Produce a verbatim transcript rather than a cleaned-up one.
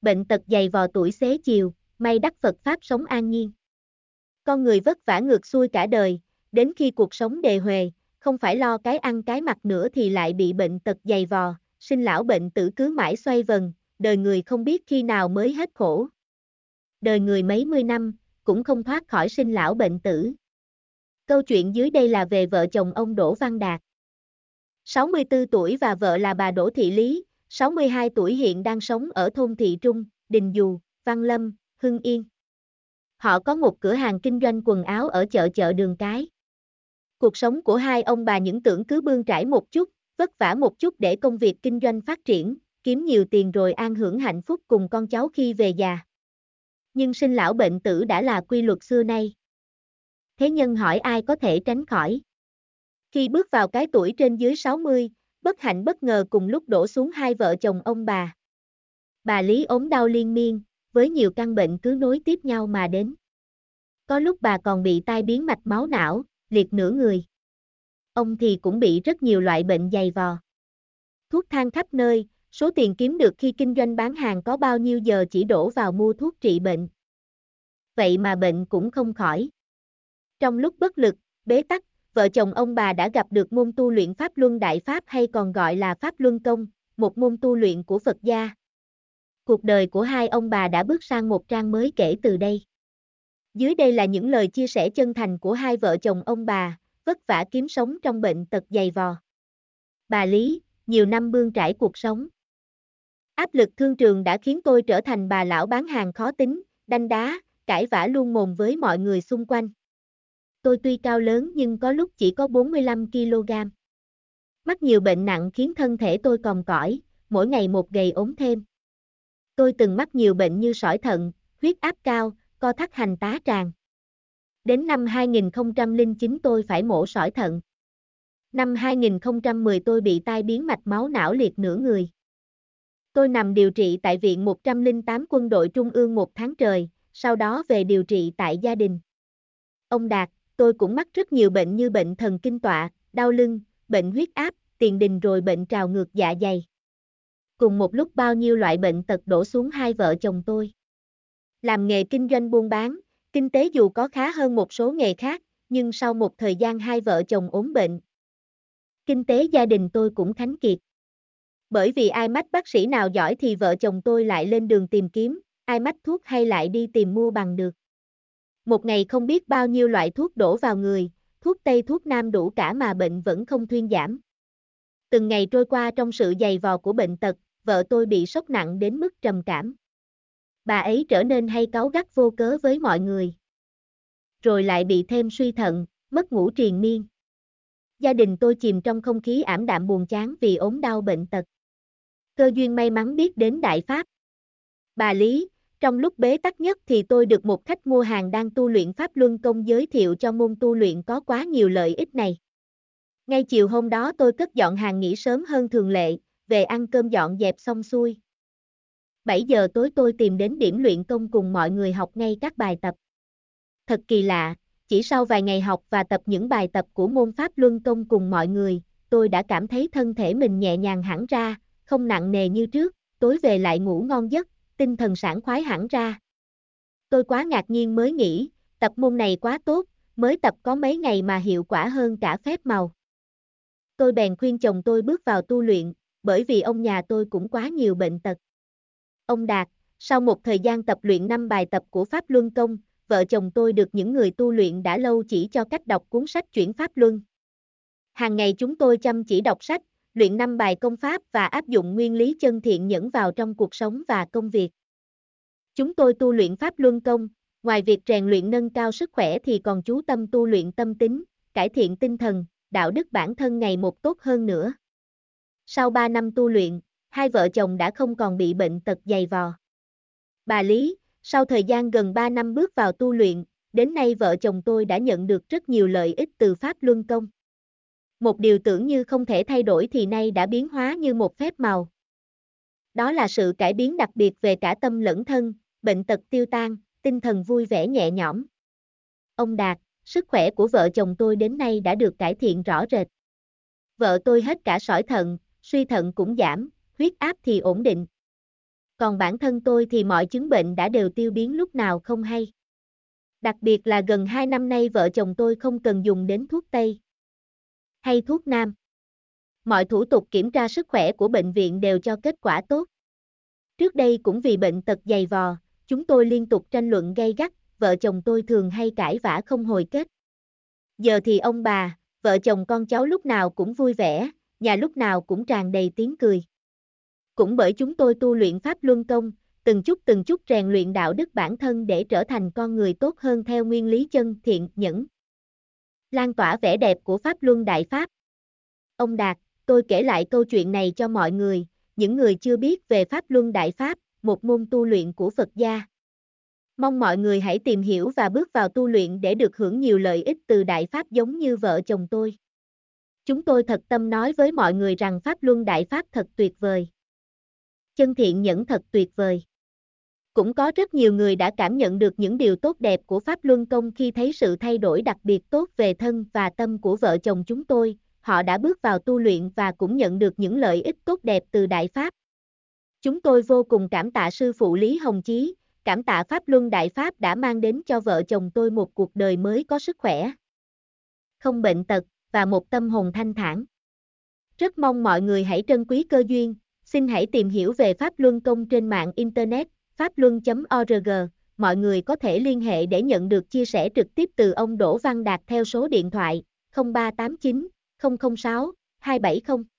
Bệnh tật dày vò tuổi xế chiều, may đắc Phật Pháp sống an nhiên. Con người vất vả ngược xuôi cả đời, đến khi cuộc sống đề huề, không phải lo cái ăn cái mặc nữa thì lại bị bệnh tật dày vò, sinh lão bệnh tử cứ mãi xoay vần, đời người không biết khi nào mới hết khổ. Đời người mấy mươi năm, cũng không thoát khỏi sinh lão bệnh tử. Câu chuyện dưới đây là về vợ chồng ông Đỗ Văn Đạt. sáu mươi tư tuổi và vợ là bà Đỗ Thị Lý, sáu mươi hai tuổi hiện đang sống ở thôn Thị Trung, Đình Dù, Văn Lâm, Hưng Yên. Họ có một cửa hàng kinh doanh quần áo ở chợ chợ Đường Cái. Cuộc sống của hai ông bà những tưởng cứ bươn trải một chút, vất vả một chút để công việc kinh doanh phát triển, kiếm nhiều tiền rồi an hưởng hạnh phúc cùng con cháu khi về già. Nhưng sinh lão bệnh tử đã là quy luật xưa nay. Thế nhân hỏi ai có thể tránh khỏi. Khi bước vào cái tuổi trên dưới sáu mươi, bất hạnh bất ngờ cùng lúc đổ xuống hai vợ chồng ông bà. Bà Lý ốm đau liên miên, với nhiều căn bệnh cứ nối tiếp nhau mà đến. Có lúc bà còn bị tai biến mạch máu não, liệt nửa người. Ông thì cũng bị rất nhiều loại bệnh dày vò. Thuốc thang khắp nơi, số tiền kiếm được khi kinh doanh bán hàng có bao nhiêu giờ chỉ đổ vào mua thuốc trị bệnh. Vậy mà bệnh cũng không khỏi. Trong lúc bất lực, bế tắc, vợ chồng ông bà đã gặp được môn tu luyện Pháp Luân Đại Pháp hay còn gọi là Pháp Luân Công, một môn tu luyện của Phật gia. Cuộc đời của hai ông bà đã bước sang một trang mới kể từ đây. Dưới đây là những lời chia sẻ chân thành của hai vợ chồng ông bà, vất vả kiếm sống trong bệnh tật dày vò. Bà Lý, nhiều năm bươn trải cuộc sống. Áp lực thương trường đã khiến tôi trở thành bà lão bán hàng khó tính, đanh đá, cãi vã luôn mồm với mọi người xung quanh. Tôi tuy cao lớn nhưng có lúc chỉ có bốn mươi lăm ki lô gam. Mắc nhiều bệnh nặng khiến thân thể tôi còm cõi, mỗi ngày một gầy ốm thêm. Tôi từng mắc nhiều bệnh như sỏi thận, huyết áp cao, co thắt hành tá tràng. Đến năm hai nghìn không trăm lẻ chín tôi phải mổ sỏi thận. Năm hai nghìn không trăm mười tôi bị tai biến mạch máu não liệt nửa người. Tôi nằm điều trị tại Viện một trăm lẻ tám Quân đội Trung ương một tháng trời, sau đó về điều trị tại gia đình. Ông Đạt, tôi cũng mắc rất nhiều bệnh như bệnh thần kinh tọa, đau lưng, bệnh huyết áp, tiền đình rồi bệnh trào ngược dạ dày. Cùng một lúc bao nhiêu loại bệnh tật đổ xuống hai vợ chồng tôi. Làm nghề kinh doanh buôn bán, kinh tế dù có khá hơn một số nghề khác, nhưng sau một thời gian hai vợ chồng ốm bệnh, kinh tế gia đình tôi cũng khánh kiệt. Bởi vì ai mách bác sĩ nào giỏi thì vợ chồng tôi lại lên đường tìm kiếm, ai mách thuốc hay lại đi tìm mua bằng được. Một ngày không biết bao nhiêu loại thuốc đổ vào người, thuốc Tây thuốc Nam đủ cả mà bệnh vẫn không thuyên giảm. Từng ngày trôi qua trong sự dày vò của bệnh tật, vợ tôi bị sốc nặng đến mức trầm cảm. Bà ấy trở nên hay cáu gắt vô cớ với mọi người. Rồi lại bị thêm suy thận, mất ngủ triền miên. Gia đình tôi chìm trong không khí ảm đạm buồn chán vì ốm đau bệnh tật. Cơ duyên may mắn biết đến Đại Pháp. Bà Lý, trong lúc bế tắc nhất thì tôi được một khách mua hàng đang tu luyện Pháp Luân Công giới thiệu cho môn tu luyện có quá nhiều lợi ích này. Ngay chiều hôm đó tôi cất dọn hàng nghỉ sớm hơn thường lệ, về ăn cơm dọn dẹp xong xuôi. bảy giờ tối tôi tìm đến điểm luyện công cùng mọi người học ngay các bài tập. Thật kỳ lạ, chỉ sau vài ngày học và tập những bài tập của môn Pháp Luân Công cùng mọi người, tôi đã cảm thấy thân thể mình nhẹ nhàng hẳn ra, không nặng nề như trước, tối về lại ngủ ngon giấc, tinh thần sảng khoái hẳn ra. Tôi quá ngạc nhiên mới nghĩ, tập môn này quá tốt, mới tập có mấy ngày mà hiệu quả hơn cả phép màu. Tôi bèn khuyên chồng tôi bước vào tu luyện, bởi vì ông nhà tôi cũng quá nhiều bệnh tật. Ông Đạt, sau một thời gian tập luyện năm bài tập của Pháp Luân Công, vợ chồng tôi được những người tu luyện đã lâu chỉ cho cách đọc cuốn sách Chuyển Pháp Luân. Hàng ngày chúng tôi chăm chỉ đọc sách, luyện năm bài công pháp và áp dụng nguyên lý chân thiện nhẫn vào trong cuộc sống và công việc. Chúng tôi tu luyện Pháp Luân Công, ngoài việc rèn luyện nâng cao sức khỏe thì còn chú tâm tu luyện tâm tính, cải thiện tinh thần, đạo đức bản thân ngày một tốt hơn nữa. Sau ba năm tu luyện, hai vợ chồng đã không còn bị bệnh tật dày vò. Bà Lý, sau thời gian gần ba năm bước vào tu luyện, đến nay vợ chồng tôi đã nhận được rất nhiều lợi ích từ Pháp Luân Công. Một điều tưởng như không thể thay đổi thì nay đã biến hóa như một phép màu. Đó là sự cải biến đặc biệt về cả tâm lẫn thân, bệnh tật tiêu tan, tinh thần vui vẻ nhẹ nhõm. Ông Đạt, sức khỏe của vợ chồng tôi đến nay đã được cải thiện rõ rệt. Vợ tôi hết cả sỏi thận, suy thận cũng giảm, huyết áp thì ổn định. còn bản thân tôi thì mọi chứng bệnh đã đều tiêu biến lúc nào không hay. Đặc biệt là gần hai năm nay vợ chồng tôi không cần dùng đến thuốc Tây hay thuốc Nam. Mọi thủ tục kiểm tra sức khỏe của bệnh viện đều cho kết quả tốt. Trước đây cũng vì bệnh tật dày vò, chúng tôi liên tục tranh luận gay gắt, vợ chồng tôi thường hay cãi vã không hồi kết. Giờ thì ông bà, vợ chồng con cháu lúc nào cũng vui vẻ, nhà lúc nào cũng tràn đầy tiếng cười. Cũng bởi chúng tôi tu luyện Pháp Luân Công, từng chút từng chút rèn luyện đạo đức bản thân để trở thành con người tốt hơn theo nguyên lý chân thiện nhẫn. Lan tỏa vẻ đẹp của Pháp Luân Đại Pháp. Ông Đạt, tôi kể lại câu chuyện này cho mọi người, những người chưa biết về Pháp Luân Đại Pháp, một môn tu luyện của Phật gia. Mong mọi người hãy tìm hiểu và bước vào tu luyện để được hưởng nhiều lợi ích từ Đại Pháp giống như vợ chồng tôi. Chúng tôi thật tâm nói với mọi người rằng Pháp Luân Đại Pháp thật tuyệt vời. Chân thiện nhẫn thật tuyệt vời. Cũng có rất nhiều người đã cảm nhận được những điều tốt đẹp của Pháp Luân Công khi thấy sự thay đổi đặc biệt tốt về thân và tâm của vợ chồng chúng tôi, họ đã bước vào tu luyện và cũng nhận được những lợi ích tốt đẹp từ Đại Pháp. Chúng tôi vô cùng cảm tạ sư phụ Lý Hồng Chí, cảm tạ Pháp Luân Đại Pháp đã mang đến cho vợ chồng tôi một cuộc đời mới có sức khỏe, không bệnh tật, và một tâm hồn thanh thản. Rất mong mọi người hãy trân quý cơ duyên, xin hãy tìm hiểu về Pháp Luân Công trên mạng Internet, pháp luân chấm org, mọi người có thể liên hệ để nhận được chia sẻ trực tiếp từ ông Đỗ Văn Đạt theo số điện thoại không ba tám chín không không sáu hai bảy không.